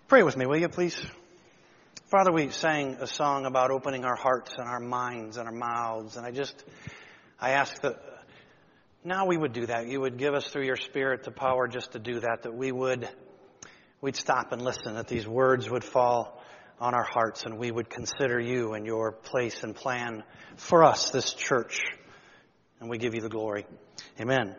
Pray with me, will you, please? Father, we sang a song about opening our hearts and our minds and our mouths, and I ask that now we would do that. You would give us through your Spirit the power just to do that, that we'd stop and listen, that these words would fall on our hearts, and we would consider you and your place and plan for us, this church, and we give you the glory. Amen.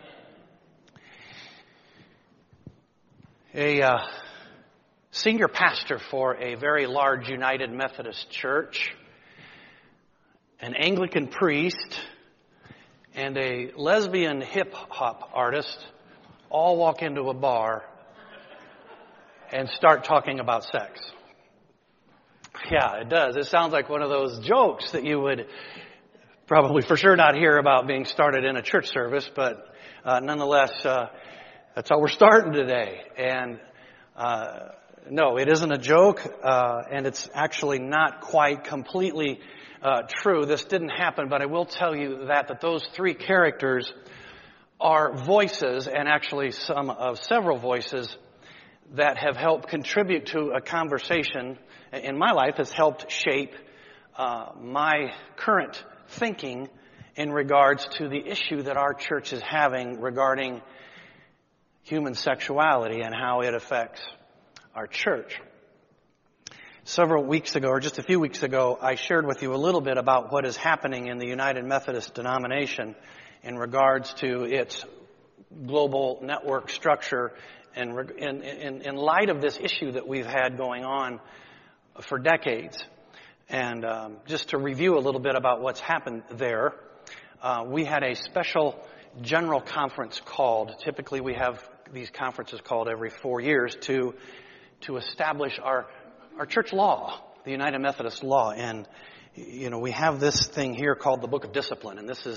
A senior pastor for a very large United Methodist church, an Anglican priest, and a lesbian hip-hop artist all walk into a bar and start talking about sex. Yeah, it does. It sounds like one of those jokes that you would probably for sure not hear about being started in a church service, but nonetheless, that's how we're starting today. And no, it isn't a joke, and it's actually not quite completely true. This didn't happen, but I will tell you that those three characters are voices, and actually some of several voices that have helped contribute to a conversation in my life, has helped shape my current thinking in regards to the issue that our church is having regarding human sexuality and how it affects our church. Several weeks ago, or just a few weeks ago, I shared with you a little bit about what is happening in the United Methodist denomination in regards to its global network structure and in light of this issue that we've had going on for decades. And just to review a little bit about what's happened there, we had a special general conference called. Typically we have these conferences called every 4 years to establish our church law, the United Methodist law. And, you know, we have this thing here called the Book of Discipline. And this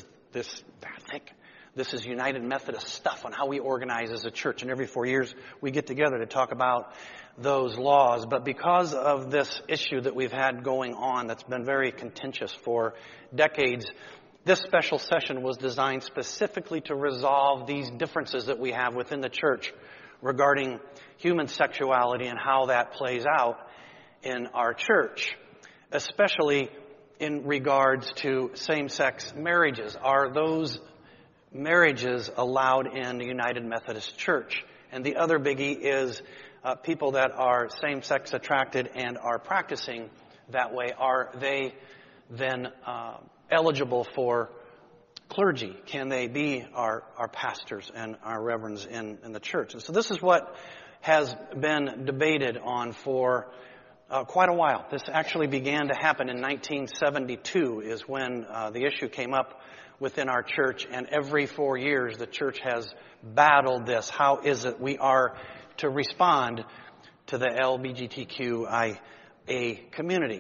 is United Methodist stuff on how we organize as a church. And every 4 years we get together to talk about those laws. But because of this issue that we've had going on that's been very contentious for decades, this special session was designed specifically to resolve these differences that we have within the church regarding human sexuality and how that plays out in our church, especially in regards to same-sex marriages. Are those marriages allowed in the United Methodist Church? And the other biggie is people that are same-sex attracted and are practicing that way. Are they then eligible for clergy? Can they be our pastors and our reverends in the church? And so this is what has been debated on for quite a while. This actually began to happen in 1972 is when the issue came up within our church, and every 4 years the church has battled this. How is it we are to respond to the LGBTQIA community?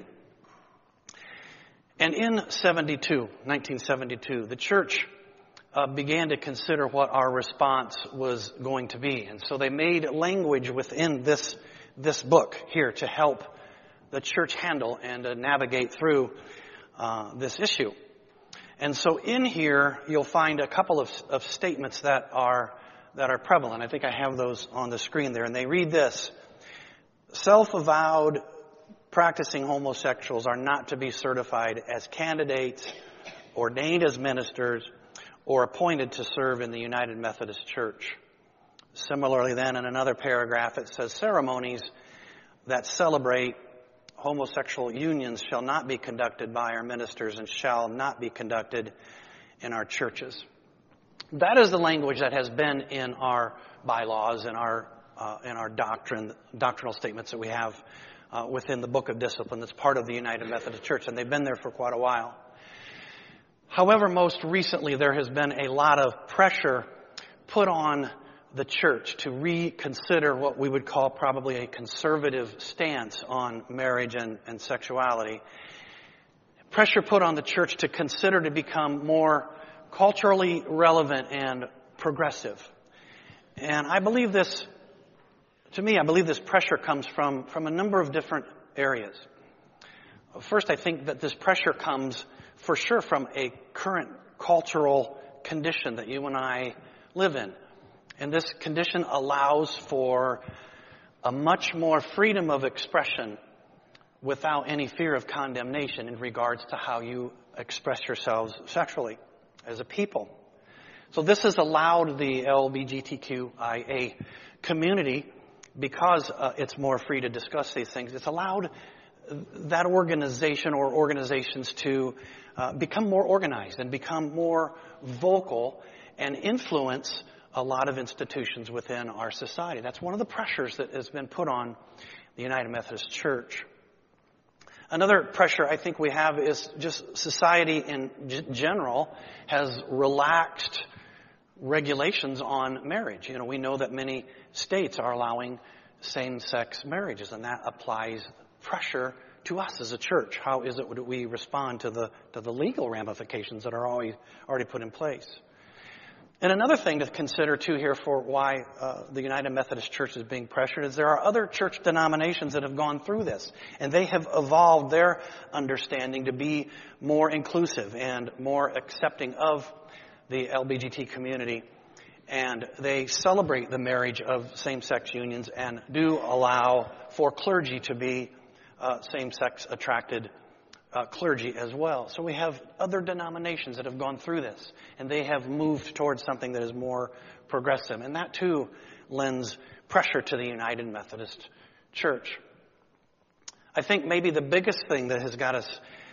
And in 1972, the church began to consider what our response was going to be. And so they made language within this book here to help the church handle and navigate through this issue. And so in here, you'll find a couple of statements that are prevalent. I think I have those on the screen there. And they read this: self-avowed practicing homosexuals are not to be certified as candidates, ordained as ministers, or appointed to serve in the United Methodist Church. Similarly then, in another paragraph, it says ceremonies that celebrate homosexual unions shall not be conducted by our ministers and shall not be conducted in our churches. That is the language that has been in our bylaws and our doctrinal statements that we have within the Book of Discipline that's part of the United Methodist Church, and they've been there for quite a while. However, most recently there has been a lot of pressure put on the church to reconsider what we would call probably a conservative stance on marriage and sexuality. Pressure put on the church to consider to become more culturally relevant and progressive. And I believe this pressure comes from a number of different areas. First, I think that this pressure comes for sure from a current cultural condition that you and I live in. And this condition allows for a much more freedom of expression without any fear of condemnation in regards to how you express yourselves sexually as a people. So this has allowed the LGBTQIA community, because it's more free to discuss these things, it's allowed that organization or organizations to become more organized and become more vocal and influence a lot of institutions within our society. That's one of the pressures that has been put on the United Methodist Church. Another pressure I think we have is just society in general has relaxed regulations on marriage. You know, we know that many states are allowing same-sex marriages, and that applies pressure to us as a church. How is it that we respond to the legal ramifications that are already put in place? And another thing to consider, too, here for why the United Methodist Church is being pressured is there are other church denominations that have gone through this, and they have evolved their understanding to be more inclusive and more accepting of the LGBT community. And they celebrate the marriage of same-sex unions and do allow for clergy to be same-sex attracted clergy as well. So we have other denominations that have gone through this, and they have moved towards something that is more progressive. And that, too, lends pressure to the United Methodist Church. I think maybe the biggest thing that has got us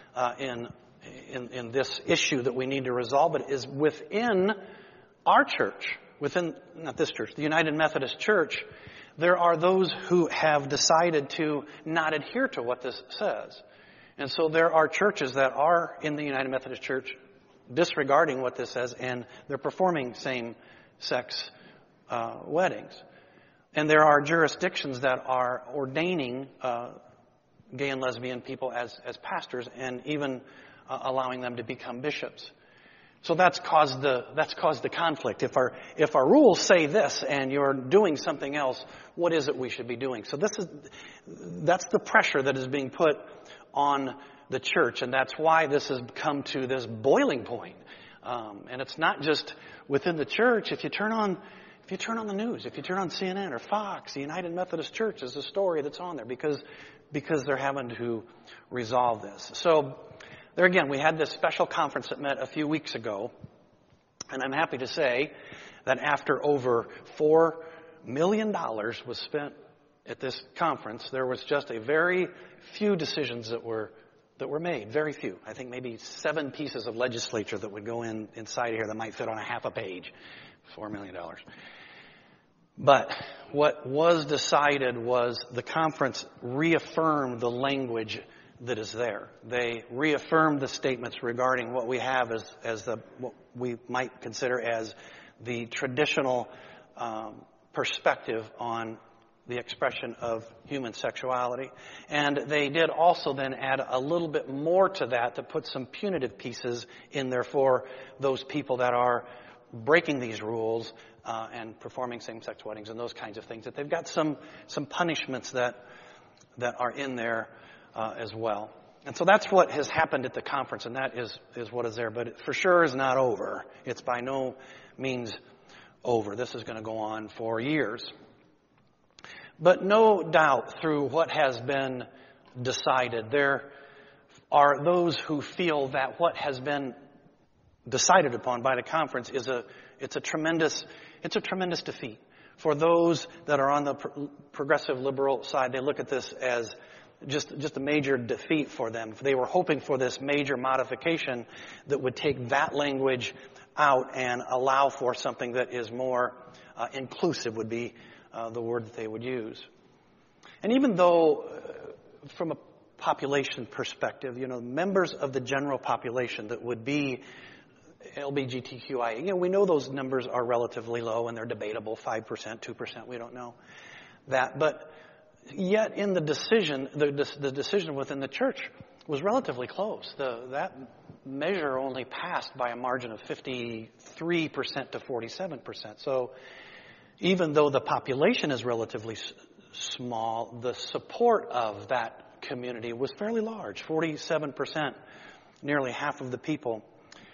in this issue that we need to resolve it is within our church, not this church, the United Methodist Church, there are those who have decided to not adhere to what this says. And so there are churches that are in the United Methodist Church disregarding what this says, and they're performing same-sex weddings. And there are jurisdictions that are ordaining gay and lesbian people as pastors, and even allowing them to become bishops. So that's caused the conflict. If our rules say this and you're doing something else, what is it we should be doing? So that's the pressure that is being put on the church, and that's why this has come to this boiling point. And it's not just within the church. If you turn on the news, if you turn on CNN or Fox, the United Methodist Church is a story that's on there because they're having to resolve this. So there again, we had this special conference that met a few weeks ago, and I'm happy to say that after over $4 million was spent at this conference, there was just a very few decisions that were made. Very few. I think maybe 7 pieces of legislature that would go inside here that might fit on a half a page. $4 million. But what was decided was the conference reaffirmed the language that is there. They reaffirmed the statements regarding what we have as what we might consider as the traditional perspective on the expression of human sexuality. And they did also then add a little bit more to that to put some punitive pieces in there for those people that are breaking these rules and performing same-sex weddings and those kinds of things. That they've got some punishments that are in there as well. And so that's what has happened at the conference, and that is what is there. But it for sure is not over. It's by no means over. This is going to go on for years. But no doubt through what has been decided, there are those who feel that what has been decided upon by the conference it's a tremendous defeat. For those that are on the progressive liberal side, they look at this as just a major defeat for them. They were hoping for this major modification that would take that language out and allow for something that is more inclusive, would be the word that they would use. And even though, from a population perspective, members of the general population that would be LGBTQIA, we know those numbers are relatively low and they're debatable, 5%, 2%, we don't know that. But yet in the decision, the decision within the church was relatively close. That measure only passed by a margin of 53% to 47%. So even though the population is relatively small, the support of that community was fairly large. 47%, nearly half of the people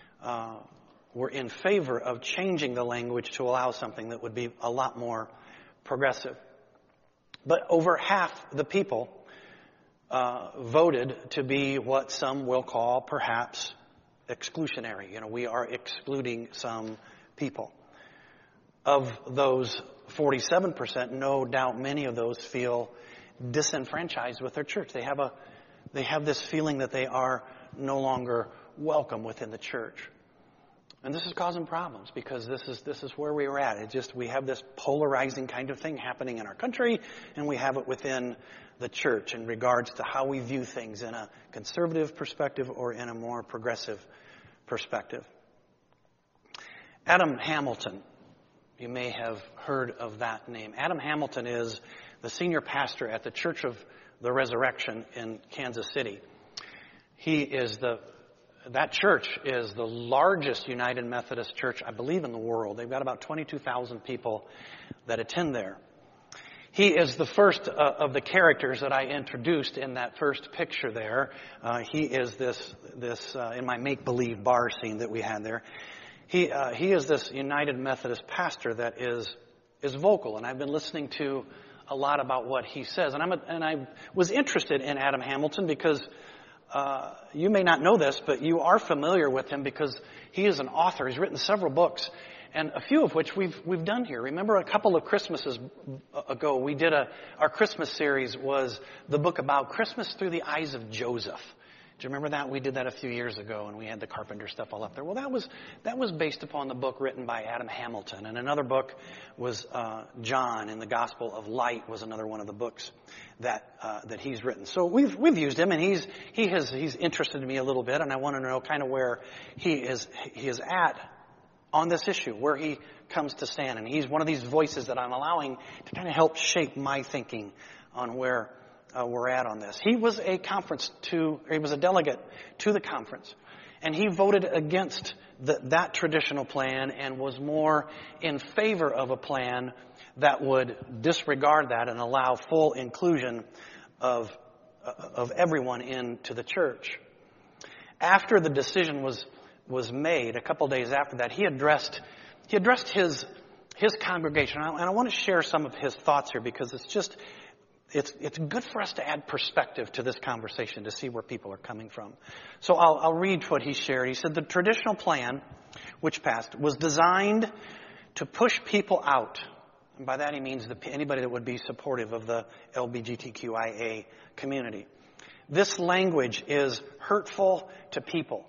were in favor of changing the language to allow something that would be a lot more progressive. But over half the people voted to be what some will call perhaps exclusionary. We are excluding some people. Of those 47%, no doubt many of those feel disenfranchised with their church. They have this feeling that they are no longer welcome within the church. And this is causing problems because this is where we are at. We have this polarizing kind of thing happening in our country, and we have it within the church in regards to how we view things in a conservative perspective or in a more progressive perspective. Adam Hamilton, you may have heard of that name. Adam Hamilton is the senior pastor at the Church of the Resurrection in Kansas City. That church is the largest United Methodist church, I believe, in the world. They've got about 22,000 people that attend there. He is the first of the characters that I introduced in that first picture there. He is this in my make-believe bar scene that we had there. He is this United Methodist pastor that is vocal, and I've been listening to a lot about what he says. And I was interested in Adam Hamilton because you may not know this, but you are familiar with him because he is an author. He's written several books, and a few of which we've done here. Remember a couple of Christmases ago, we did our Christmas series was the book about Christmas through the eyes of Joseph. Do you remember that? We did that a few years ago, and we had the Carpenter stuff all up there. Well, that was based upon the book written by Adam Hamilton, and another book was John in the Gospel of Light was another one of the books that he's written. So we've used him, and he's interested me a little bit, and I want to know kind of where he is at on this issue, where he comes to stand, and he's one of these voices that I'm allowing to kind of help shape my thinking on where we're at on this. He was a delegate to the conference, and he voted against that traditional plan and was more in favor of a plan that would disregard that and allow full inclusion of everyone into the church. After the decision was made, a couple days after that, he addressed his congregation, and I want to share some of his thoughts here because it's good for us to add perspective to this conversation to see where people are coming from. So I'll read what he shared. He said, the traditional plan, which passed, was designed to push people out. And by that he means anybody that would be supportive of the LGBTQIA community. This language is hurtful to people.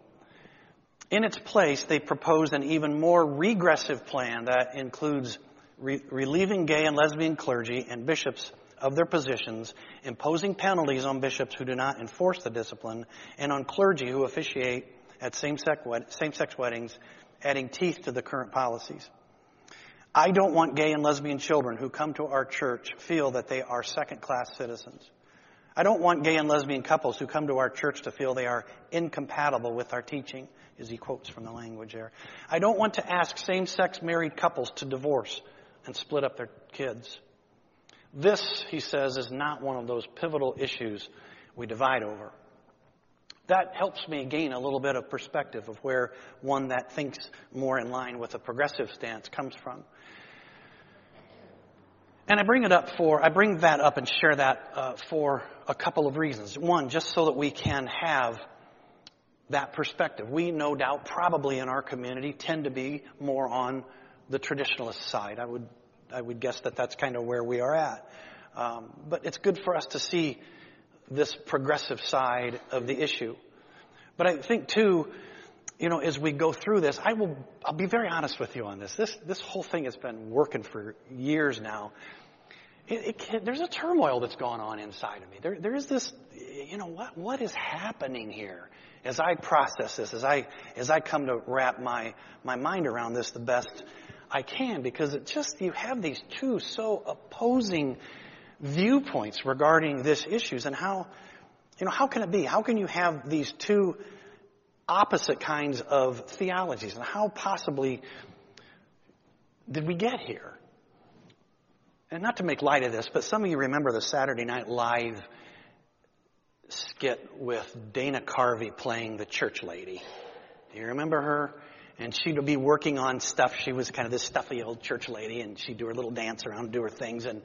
In its place, they proposed an even more regressive plan that includes relieving gay and lesbian clergy and bishops of their positions, imposing penalties on bishops who do not enforce the discipline, and on clergy who officiate at same-sex weddings, adding teeth to the current policies. I don't want gay and lesbian children who come to our church feel that they are second-class citizens. I don't want gay and lesbian couples who come to our church to feel they are incompatible with our teaching, as he quotes from the language there. I don't want to ask same-sex married couples to divorce and split up their kids. This, he says, is not one of those pivotal issues we divide over. That helps me gain a little bit of perspective of where one that thinks more in line with a progressive stance comes from. And I bring that up and share that for a couple of reasons. One, just so that we can have that perspective. We, no doubt, probably in our community tend to be more on the traditionalist side. I would guess that that's kind of where we are at. But it's good for us to see this progressive side of the issue. But I think, too, as we go through this, I'll be very honest with you on this. This whole thing has been working for years now. There's a turmoil that's going on inside of me. There is this, what is happening here? As I process this, as I come to wrap my mind around this the best I can, because you have these two so opposing viewpoints regarding this issues, and how can it be? How can you have these two opposite kinds of theologies, and how possibly did we get here? And not to make light of this, but some of you remember the Saturday Night Live skit with Dana Carvey playing the church lady. Do you remember her? And she'd be working on stuff. She was kind of this stuffy old church lady, and she'd do her little dance around, do her things. And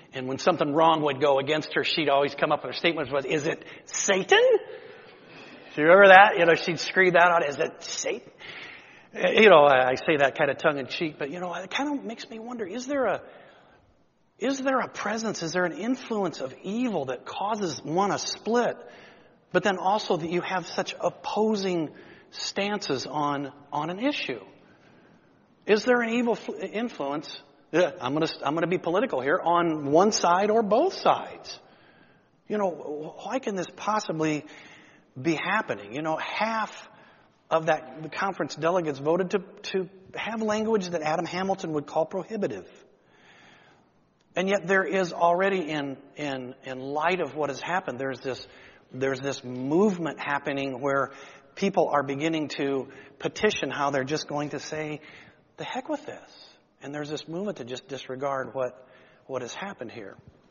And when something wrong would go against her, she'd always come up with her statements was, "Is it Satan?" Do you remember that? She'd scream that out, "Is it Satan?" I say that kind of tongue in cheek, but it kind of makes me wonder, is there a presence, is there an influence of evil that causes one to split, but then also that you have such opposing stances on an issue? Is there an evil influence? I'm going to be political here, on one side or both sides. Why can this possibly be happening? Half of the conference delegates voted to have language that Adam Hamilton would call prohibitive. And yet there is already in light of what has happened, there's this movement happening where people are beginning to petition how they're just going to say, "The heck with this." And there's this movement to just disregard what has happened here.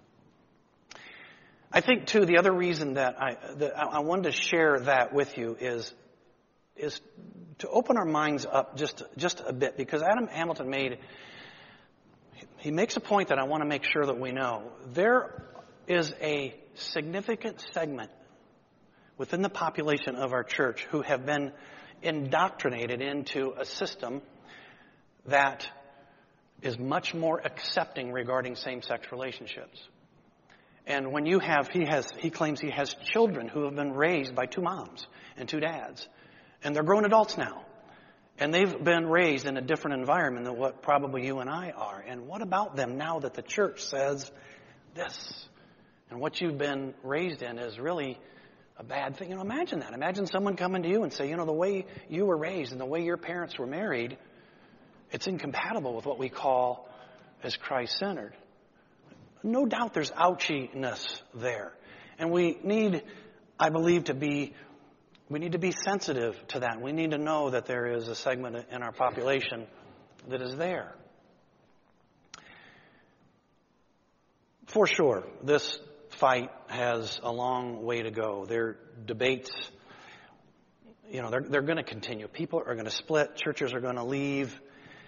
I think, too, the other reason that I wanted to share that with you is to open our minds up just a bit, because Adam Hamilton makes a point that I want to make sure that we know. There is a significant segment within the population of our church who have been indoctrinated into a system that is much more accepting regarding same-sex relationships. And when he claims he has children who have been raised by two moms and two dads. And they're grown adults now. And they've been raised in a different environment than what probably you and I are. And what about them now that the church says this? And what you've been raised in is really a bad thing. Imagine that. Imagine someone coming to you and say, the way you were raised and the way your parents were married, it's incompatible with what we call as Christ-centered. No doubt there's ouchiness there. And we need, I believe, to be sensitive to that. We need to know that there is a segment in our population that is there. For sure, this fight has a long way to go. There are debates, they're going to continue. People are going to split. Churches are going to leave.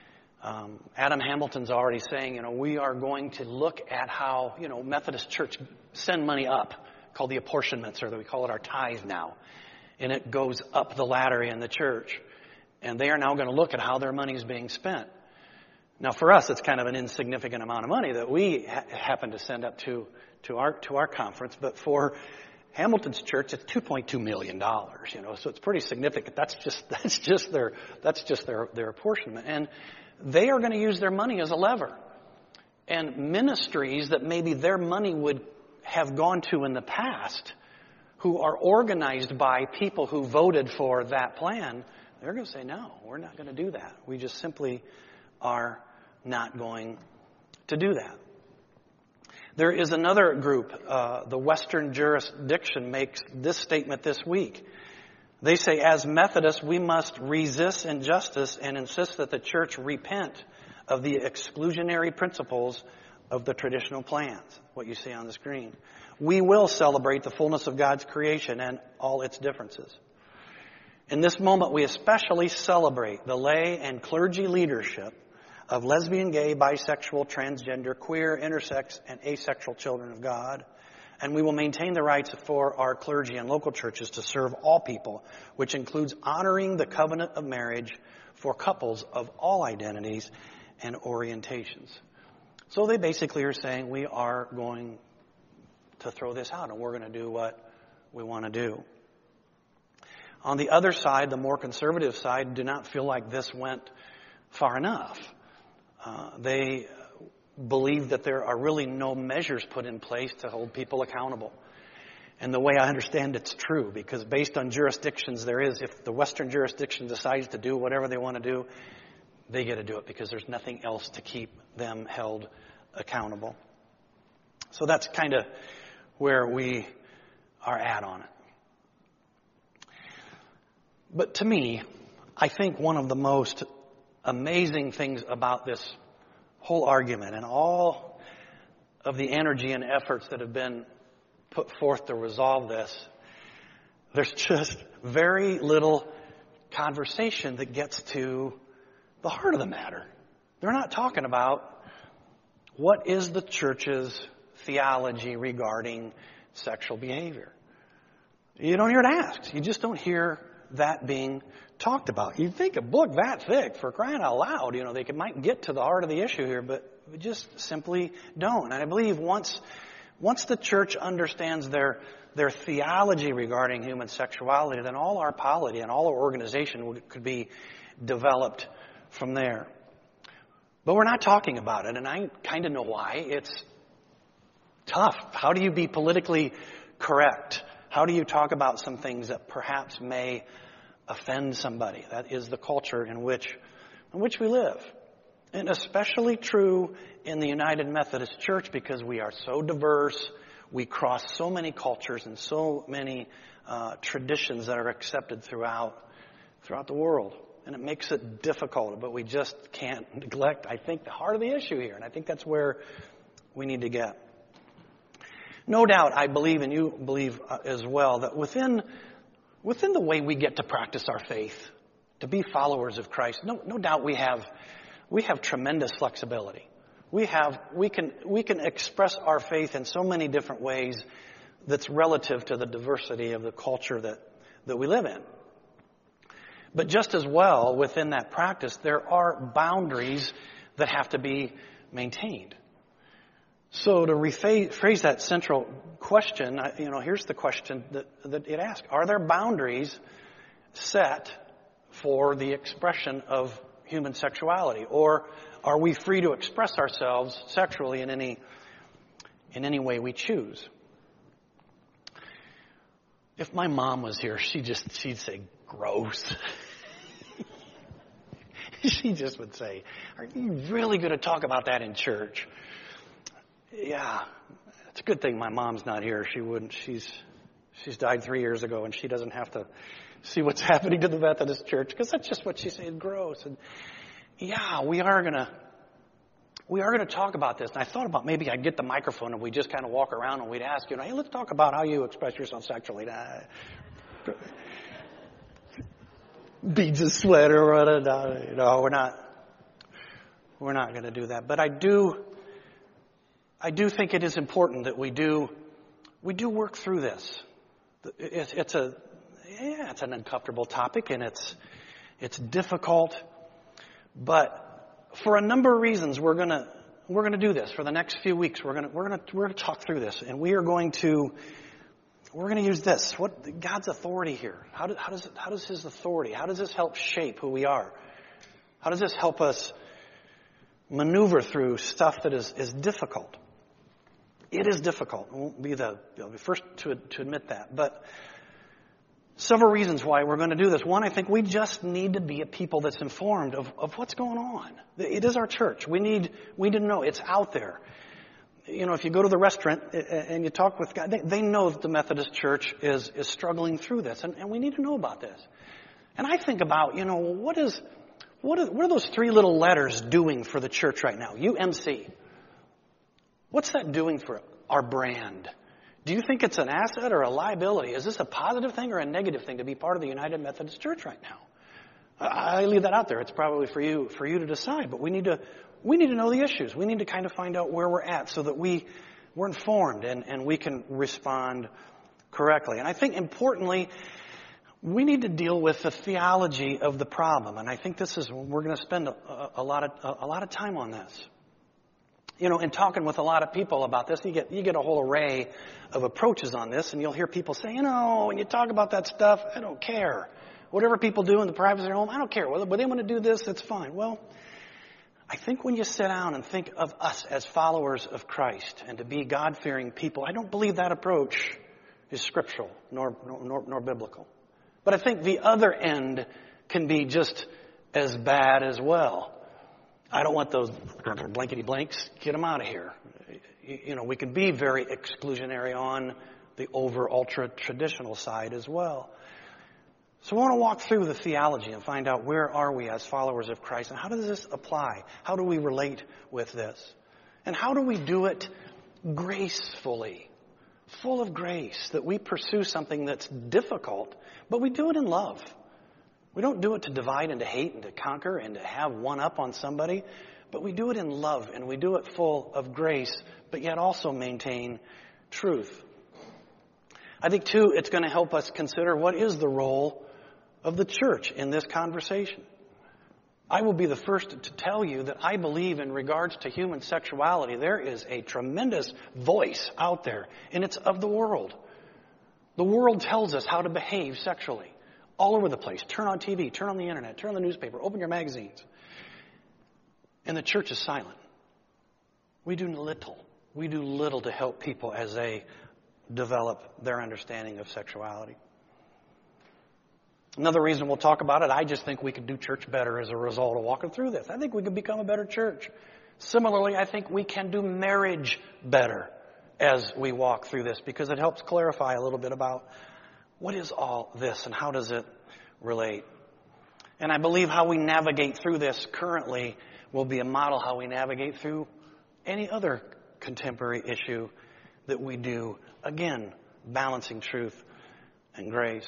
Adam Hamilton's already saying, we are going to look at how, Methodist Church send money up, called the apportionments, or we call it our tithe now. And it goes up the ladder in the church. And they are now going to look at how their money is being spent. Now, for us, it's kind of an insignificant amount of money that we happen to send up to our conference. But for Hamilton's church, it's $2.2 million. So it's pretty significant. That's just their apportionment. And they are going to use their money as a lever. And ministries that maybe their money would have gone to in the past, who are organized by people who voted for that plan, they're going to say, no, we're not going to do that. We just simply are not going to do that. There is another group, the Western Jurisdiction, makes this statement this week. They say, as Methodists, we must resist injustice and insist that the church repent of the exclusionary principles of the traditional plans, what you see on the screen. We will celebrate the fullness of God's creation and all its differences. In this moment, we especially celebrate the lay and clergy leadership of lesbian, gay, bisexual, transgender, queer, intersex, and asexual children of God. And we will maintain the rights for our clergy and local churches to serve all people, which includes honoring the covenant of marriage for couples of all identities and orientations. So they basically are saying we are going to throw this out and we're going to do what we want to do. On the other side, the more conservative side, do not feel like this went far enough. They believe that there are really no measures put in place to hold people accountable. And the way I understand it's true, because based on jurisdictions there is, if the Western jurisdiction decides to do whatever they want to do, they get to do it because there's nothing else to keep them held accountable. So that's kind of where we are at on it. But to me, I think one of the most amazing things about this whole argument and all of the energy and efforts that have been put forth to resolve this, there's just very little conversation that gets to the heart of the matter. They're not talking about what is the church's theology regarding sexual behavior. You don't hear it asked. You just don't hear that being talked about. You'd think a book that thick, for crying out loud, they might get to the heart of the issue here, but we just simply don't. And I believe once the church understands their theology regarding human sexuality, then all our polity and all our organization could be developed from there. But we're not talking about it, and I kind of know why. It's tough. How do you be politically correct? How do you talk about some things that perhaps may offend somebody? That is the culture in which we live. And especially true in the United Methodist Church because we are so diverse. We cross so many cultures and so many traditions that are accepted throughout the world. And it makes it difficult, but we just can't neglect, I think, the heart of the issue here. And I think that's where we need to get. No doubt, I believe, and you believe as well, that within the way we get to practice our faith, to be followers of Christ, no doubt we have tremendous flexibility. We can express our faith in so many different ways that's relative to the diversity of the culture that we live in. But just as well, within that practice, there are boundaries that have to be maintained. So to rephrase that central question, here's the question that it asks. Are there boundaries set for the expression of human sexuality? Or are we free to express ourselves sexually in any way we choose? If my mom was here, she'd say, gross. She just would say, are you really going to talk about that in church? Yeah, it's a good thing my mom's not here. She wouldn't. She's died 3 years ago, and she doesn't have to see what's happening to the Methodist Church, because that's just what she said, gross. And yeah, we are gonna talk about this. And I thought about maybe I'd get the microphone and we just kind of walk around and we'd ask, hey, let's talk about how you express yourself sexually. Beads of sweat or whatever. No, we're not going to do that. But I do think it is important that we do work through this. It's an uncomfortable topic and it's difficult, but for a number of reasons we're gonna do this for the next few weeks. We're gonna talk through this, and we're gonna use this. What God's authority here? How does His authority? How does this help shape who we are? How does this help us maneuver through stuff that is difficult? It is difficult. I won't be the first to admit that, but several reasons why we're going to do this. One, I think we just need to be a people that's informed of what's going on. It is our church. We need to know it's out there. If you go to the restaurant and you talk with God, they know that the Methodist Church is struggling through this, and we need to know about this. And I think about, what are those three little letters doing for the church right now? UMC. What's that doing for our brand? Do you think it's an asset or a liability? Is this a positive thing or a negative thing to be part of the United Methodist Church right now? I leave that out there. It's probably for you to decide. But we need to know the issues. We need to kind of find out where we're at so that we're informed and we can respond correctly. And I think importantly, we need to deal with the theology of the problem. And I think we're going to spend a lot of time on this. In talking with a lot of people about this, you get a whole array of approaches on this, and you'll hear people say, when you talk about that stuff, I don't care. Whatever people do in the privacy of their home, I don't care. But they want to do this, that's fine. Well, I think when you sit down and think of us as followers of Christ and to be God-fearing people, I don't believe that approach is scriptural nor biblical. But I think the other end can be just as bad as well. I don't want those blankety blanks. Get them out of here. We can be very exclusionary on the ultra traditional side as well. So I want to walk through the theology and find out where are we as followers of Christ and how does this apply? How do we relate with this? And how do we do it gracefully, full of grace, that we pursue something that's difficult, but we do it in love. We don't do it to divide and to hate and to conquer and to have one up on somebody, but we do it in love, and we do it full of grace, but yet also maintain truth. I think, too, it's going to help us consider what is the role of the church in this conversation. I will be the first to tell you that I believe in regards to human sexuality, there is a tremendous voice out there, and it's of the world. The world tells us how to behave sexually all over the place. Turn on TV, turn on the internet, turn on the newspaper, open your magazines. And the church is silent. We do little. We do little to help people as they develop their understanding of sexuality. Another reason we'll talk about it, I just think we could do church better as a result of walking through this. I think we could become a better church. Similarly, I think we can do marriage better as we walk through this, because it helps clarify a little bit about what is all this and how does it relate. And I believe how we navigate through this currently will be a model how we navigate through any other contemporary issue that we do, again, balancing truth and grace.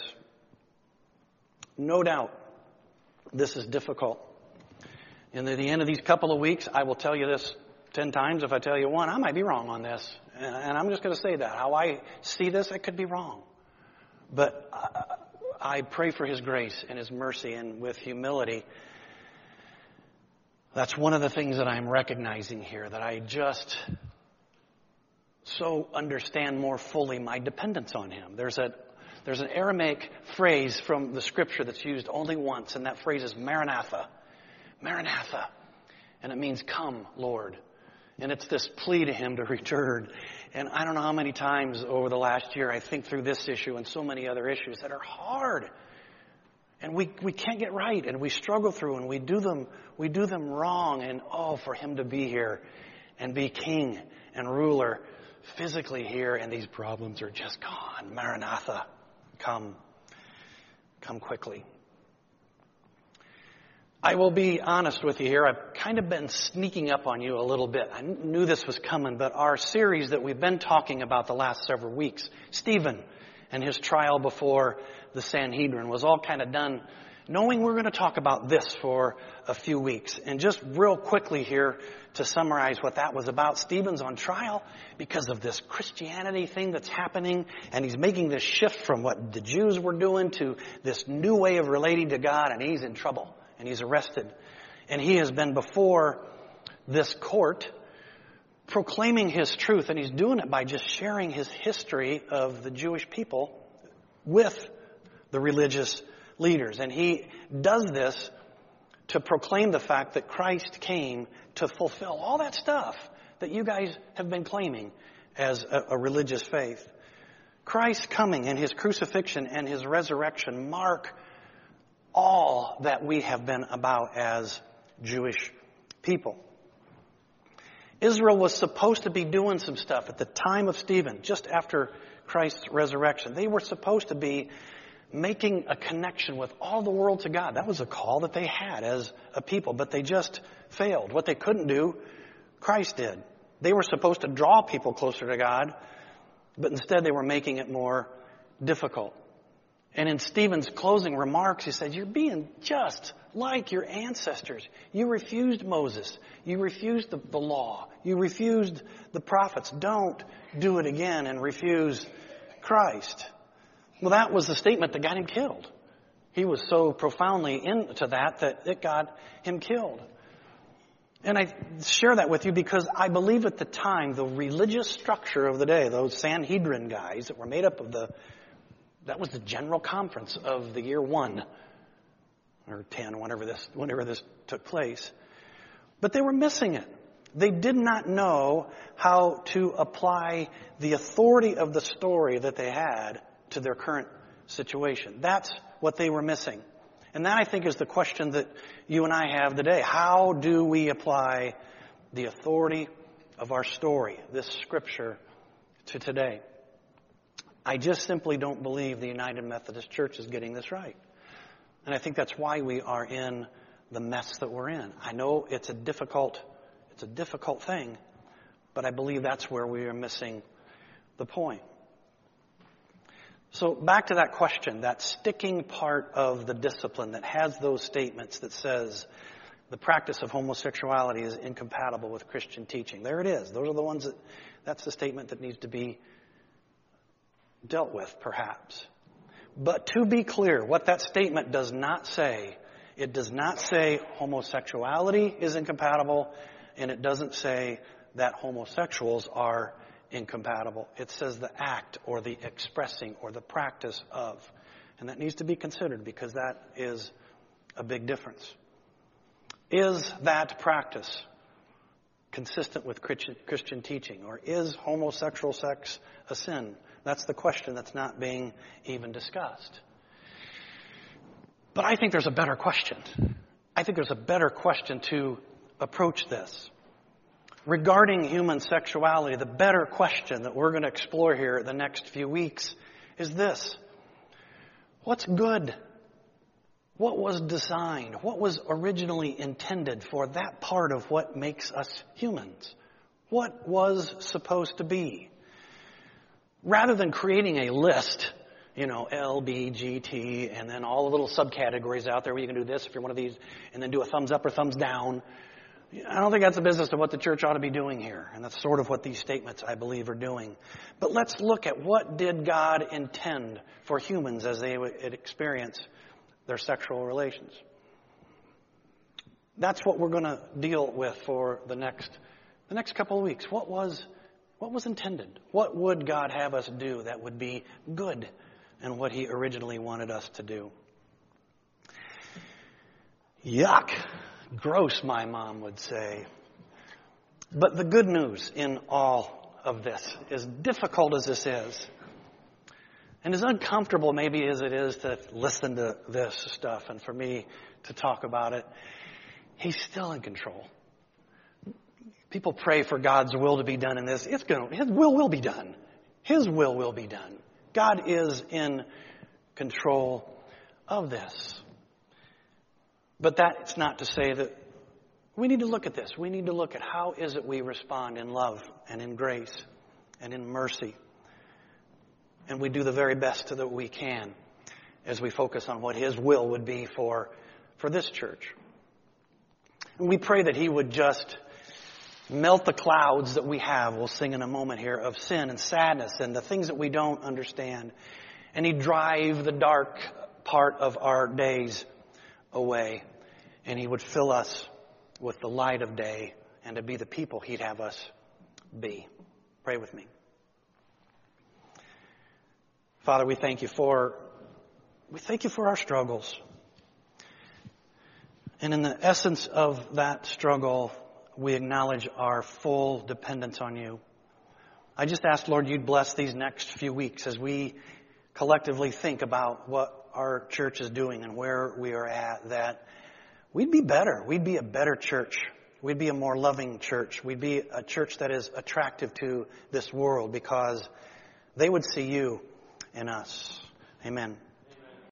No doubt, this is difficult. And at the end of these couple of weeks, I will tell you this 10 times. If I tell you one, I might be wrong on this. And I'm just going to say that. How I see this, I could be wrong. But I pray for His grace and His mercy, and with humility. That's one of the things that I'm recognizing here, that I just so understand more fully my dependence on Him. There's an Aramaic phrase from the Scripture that's used only once, and that phrase is Maranatha. Maranatha. And it means, come, Lord. And it's this plea to Him to return. And I don't know how many times over the last year I think through this issue and so many other issues that are hard. And we can't get right, and we struggle through, and we do them wrong. And for Him to be here and be King and ruler physically here, and these problems are just gone. Maranatha. Come quickly. I will be honest with you here. I've kind of been sneaking up on you a little bit. I knew this was coming, but our series that we've been talking about the last several weeks, Stephen and his trial before the Sanhedrin, was all kind of done knowing we're going to talk about this for a few weeks. And just real quickly here to summarize what that was about. Stephen's on trial because of this Christianity thing that's happening, and he's making this shift from what the Jews were doing to this new way of relating to God, and he's in trouble, and he's arrested. And he has been before this court proclaiming his truth, and he's doing it by just sharing his history of the Jewish people with the religious leaders. And he does this to proclaim the fact that Christ came to fulfill all that stuff that you guys have been claiming as a religious faith. Christ's coming and His crucifixion and His resurrection mark all that we have been about as Jewish people. Israel was supposed to be doing some stuff at the time of Stephen, just after Christ's resurrection. They were supposed to be making a connection with all the world to God. That was a call that they had as a people, but they just failed. What they couldn't do, Christ did. They were supposed to draw people closer to God, but instead they were making it more difficult. And in Stephen's closing remarks, he said, you're being just like your ancestors. You refused Moses. You refused the law. You refused the prophets. Don't do it again and refuse Christ. Well, that was the statement that got him killed. He was so profoundly into that it got him killed. And I share that with you because I believe at the time the religious structure of the day, those Sanhedrin guys that were made up of that was the general conference of the year 1 or 10, whenever this took place. But they were missing it. They did not know how to apply the authority of the story that they had to their current situation. That's what they were missing. And that, I think, is the question that you and I have today. How do we apply the authority of our story, this Scripture, to today? I just simply don't believe the United Methodist Church is getting this right. And I think that's why we are in the mess that we're in. I know it's a difficult thing, but I believe that's where we are missing the point. So back to that question, that sticking part of the discipline that has those statements that says, the practice of homosexuality is incompatible with Christian teaching. There it is. Those are the ones that's the statement that needs to be dealt with, perhaps. But to be clear, what that statement does not say, it does not say homosexuality is incompatible, and it doesn't say that homosexuals are incompatible. It says the act or the expressing or the practice of. And that needs to be considered because that is a big difference. Is that practice consistent with Christian teaching? Or is homosexual sex a sin? That's the question that's not being even discussed. But I think there's a better question. I think there's a better question to approach this. Regarding human sexuality, the better question that we're going to explore here the next few weeks is this. What's good? What was designed? What was originally intended for that part of what makes us humans? What was supposed to be? Rather than creating a list, L, B, G, T, and then all the little subcategories out there where you can do this if you're one of these, and then do a thumbs up or thumbs down. I don't think that's the business of what the church ought to be doing here. And that's sort of what these statements, I believe, are doing. But let's look at what did God intend for humans as they would experience their sexual relations. That's what we're going to deal with for the next couple of weeks. What was intended? What would God have us do that would be good and what He originally wanted us to do? Yuck. Gross, my mom would say. But the good news in all of this, as difficult as this is, and as uncomfortable maybe as it is to listen to this stuff and for me to talk about it, He's still in control. People pray for God's will to be done in this. His will be done. His will be done. God is in control of this. But that's not to say that we need to look at this. We need to look at how is it we respond in love and in grace and in mercy. And we do the very best that we can as we focus on what His will would be for this church. And we pray that He would just melt the clouds that we have, we'll sing in a moment here, of sin and sadness and the things that we don't understand. And He'd drive the dark part of our days away. And He would fill us with the light of day and to be the people He'd have us be. Pray with me. Father, we thank you for our struggles. And in the essence of that struggle, we acknowledge our full dependence on you. I just ask, Lord, you'd bless these next few weeks as we collectively think about what our church is doing and where we are at, that we'd be better. We'd be a better church. We'd be a more loving church. We'd be a church that is attractive to this world because they would see you in us. Amen.